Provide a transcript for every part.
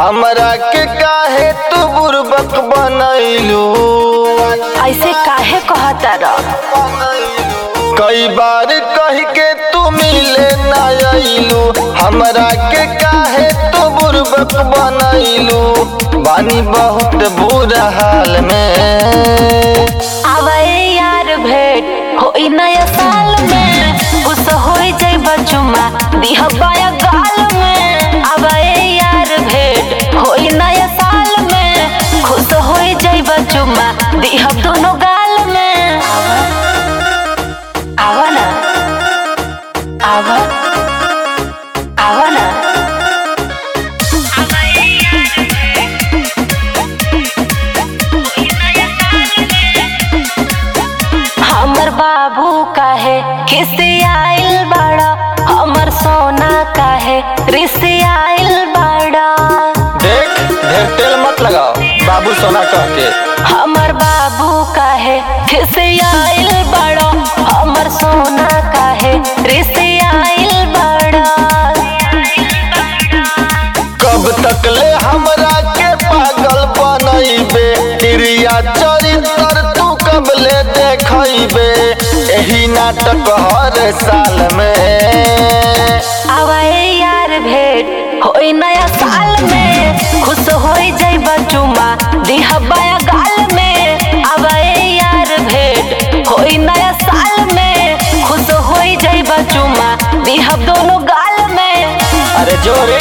हमरा के काहे तू बुर्बक बनैलू। ऐसे काहे कहता र? कई बार कह के तू मिले ना आइलू। हमरा के काहे तू बुर्बक बनैलू। बानी बहुत बुरा हाल में। आवे यार भेंट होई नया साल में, खुश होई जइबा चुमा दिहबाया गाल में। आवे यार भेंट होई नया साल में, खुश होई जइबा चुमा दिहब दोनों गाल में। आवा ना, आवा आवा ना। हमर बाबू काहे किसे आइल बाड़ा, हमर सोना काहे रिसे आइल बाड़ा। देख ढेर तेल मत लगाओ बाबू सोना कह के। हमर बाबू काहे किसे आइल बाड़ा, हमर सोना काहे रिसे आइल बाड़ा। कब तक ले हमरा के पागल बनैबे। क्रिया चरित्र तू कब ले देखैबे। एही नाटक हर साल में। आवाए यार भेंट होई नया साल में, खुश होई जइबा चुमा दिहबाया गाल में। आवाए यार भेंट होई नया साल में, खुश होई जइबा चुमा दिहब दोनों गाल में। अरे जोरे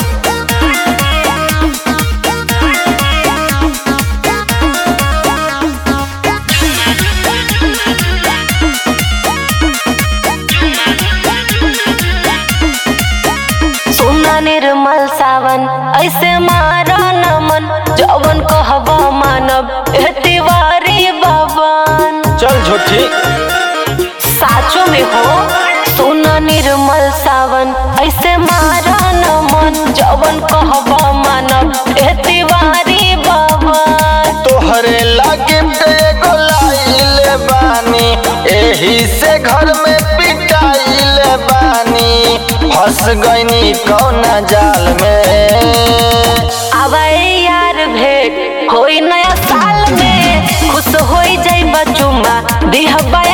सुना निर्मल सावन ऐसे मारा नमन, जवन कहबा मानब ए तिवारी बाबन। चल झूठी साचो में हो। सुना निर्मल सावन ऐसे मारा नमन, जवन कहबा मानब ए तिवारी बाबन। तोहरे लागे एगो लाइले बानी। एही से घर में पिटाइले बानी। फंस गईनी कौना जाल में। आवाए यार भेंट होई नया साल में, खुश होई जइबा चुमा दिहबा